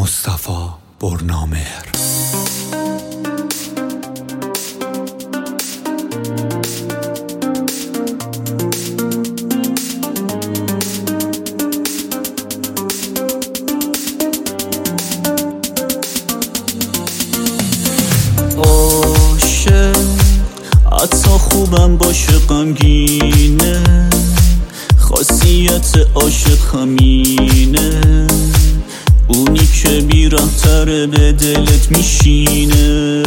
مصطفی برنامهر. عاشق حتی خوبم باشه غمگینه، خاصیت عاشق همینه، اونی که بی‌رحم‌تره به دلت میشینه.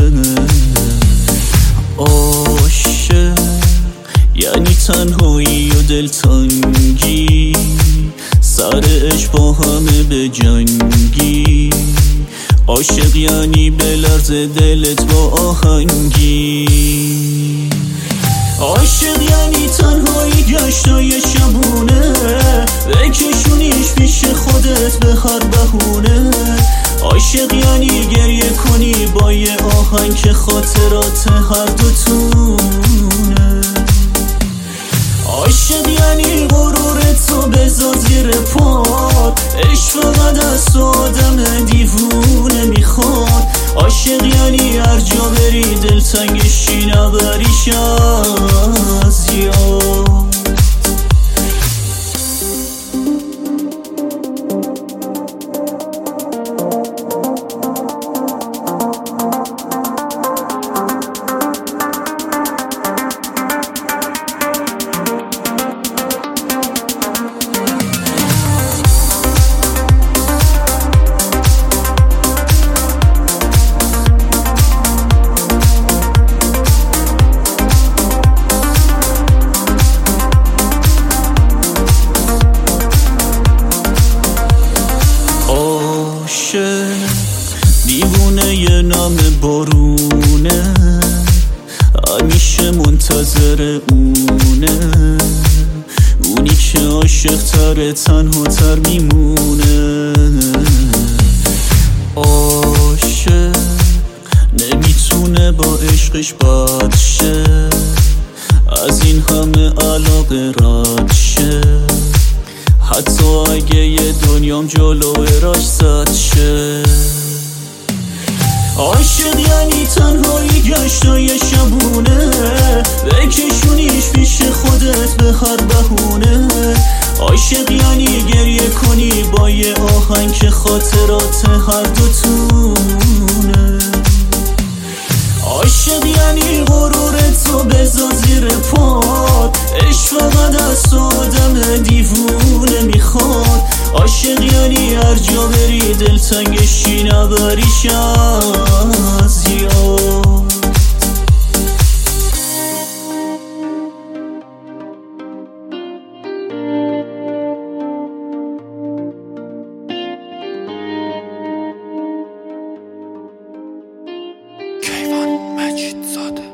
عاشق یعنی تنهایی و دلتنگی، سرش با همه به جنگی. عاشق یعنی بلرزه دلت با آهنگی. عاشق یعنی تنهایی گشتای شبونه، بکشونیش پیش خودت به هر بهونه. عاشق یعنی گریه کنی با یه آهنگ که خاطرات هر دوتونه. عاشق یعنی غرورتو بذار زیر پات، عشق فقط از تو آدم دیوونه میخواد. عاشق یعنی هر جا بری دلتنگشی نبریش از یاد. دیوونه یه نام بارونه، همیشه منتظر اونه، اونی که عاشق تره تنها تر میمونه. عاشق نمیتونه با عشقش بد شه، از این همه علاقه رد شه، حتی اگه یه دنیام جلو راش زد شه. عاشق یعنی تنهایی گشتای شبونه، بکشونیش پیش خودت به هر بهونه. عاشق یعنی گریه کنی با یه آهنگ که خاطرات هر دوتونه. عاشق یعنی غرورتو بذار زیر پات، عشق فقط از تو آدم دیوونه میخواد. عاشق یعنی هر جا بری دلتنگشی نبریش از یاد. کیوان مجید زاده.